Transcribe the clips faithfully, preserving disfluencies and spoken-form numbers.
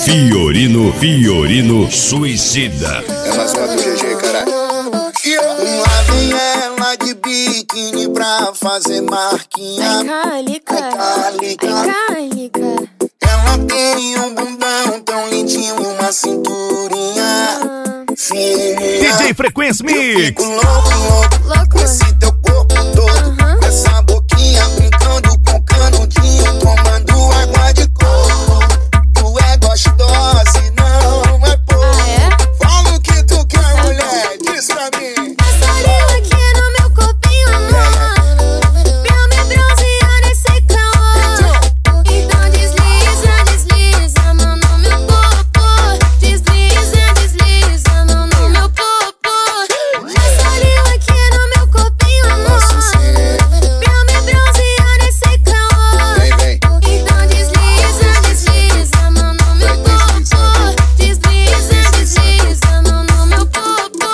Fiorino, Fiorino Suicida. É mais uma do G G, caralho. Lá vem ela de biquíni pra fazer marquinha. Ai, calica, ai, calica. Ela tem um bundão tão lindinho e uma cinturinha fininha. D J Frequência Mix. Fico louco, louco, Louco. com esse teu corpo todo. Uhum. Com essa boquinha brincando com canudinho, tomando água de coco. Tu é gostosa e não é pouco. Ah, é? Fala o que tu quer, mulher, diz pra mim. Passa ali aqui no meu corpinho, amor, pra me bronzear nesse calor. Então desliza, desliza a mão no meu popô. Desliza, desliza a mão no meu popô. Passa ali aqui no meu corpinho, amor, pra me bronzear nesse calor. Vem, vem. Então desliza, desliza a mão no meu popô. Desliza, desliza a mão no meu popô.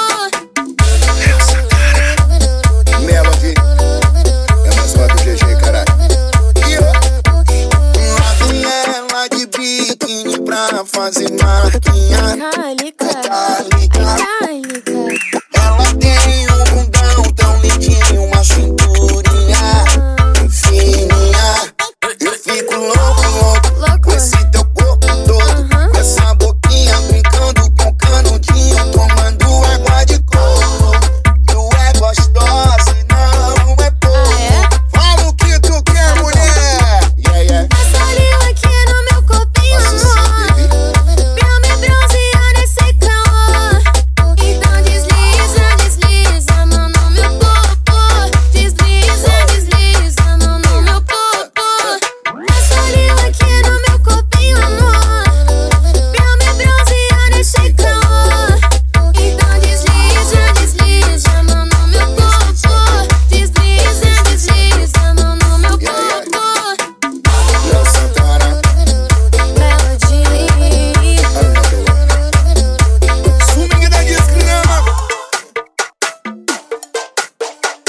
Melody. É mais uma do G G, caralho. Lá vem ela de biquíni pra fazer marquinha. Calica, Calica.